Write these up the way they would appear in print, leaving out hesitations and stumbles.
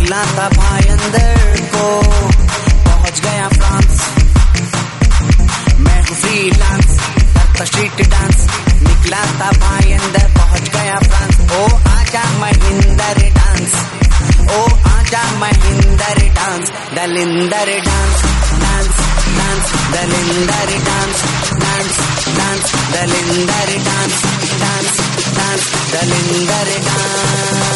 निकला था भाई अंदर को, पहुंच गया फ्रांस। मैं हूँ फ्रीलांस, करता स्ट्रीट डांस। निकला था भाई अंदर, पहुंच गया फ्रांस। ओ आजा महिंदर डांस, ओ आजा महिंदर डांस। दलिंदर डांस, डांस डांस, दलिंदर डांस, डांस डांस, दलिंदर डांस, डांस डांस, दलिंदर डांस।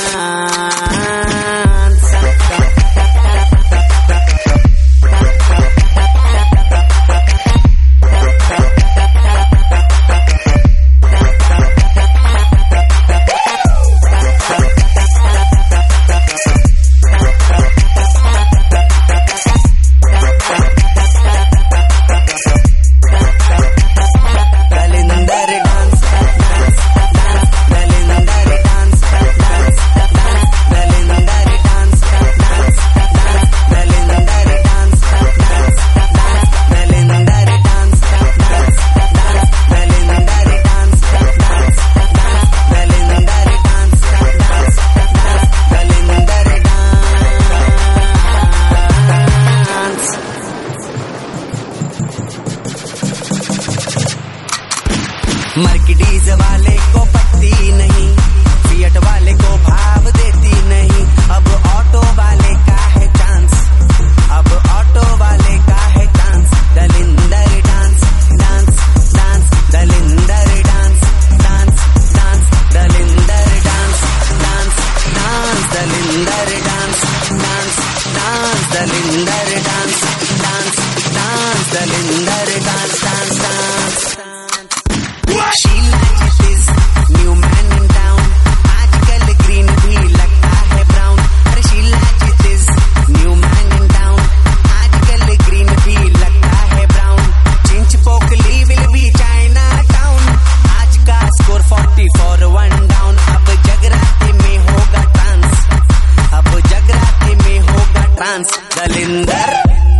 मर्सिडीज वाले को पत्ती नहीं, फिएट वाले को भाव देती नहीं। अब ऑटो वाले का है चांस, अब ऑटो वाले का है चांस। दलिंदर डांस, डांस डांस, दलिंदर डांस, डांस डांस, दलिंदर डांस, डांस डांस, दलिंदर डांस, डांस डांस, दलिंदर डांस, डांस डांस, दलिंदर dance, dance dance. She likes this new man in town, आजकल ग्रीन भी लगता है ब्राउन। अरे she likes this new man in town, आजकल ग्रीन भी लगता है brown. Chinchpokli will be China town, आज का स्कोर 44 1 डाउन। अब जगराते में होगा ट्रांस, अब जगराते में होगा ट्रांस। दलिंदर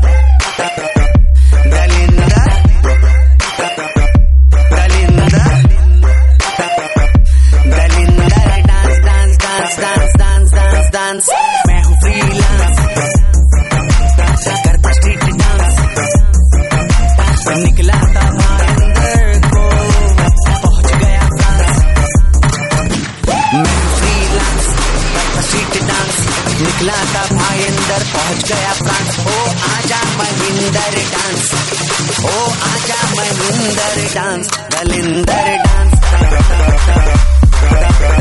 दलिंदर डांस। मैं हूँ फ्रीलांस, करता स्ट्रीट डांस। निकला था भाई अंदर को, पहुंच गया फ्रांस। मैं हूँ फ्रीलांस, करता स्ट्रीट डांस। निकला था भाई अंदर, पहुंच गया फ्रांस। ओ आजा महिंदर डांस, ओ आजा महिंदर डांस, दलिंदर डांस।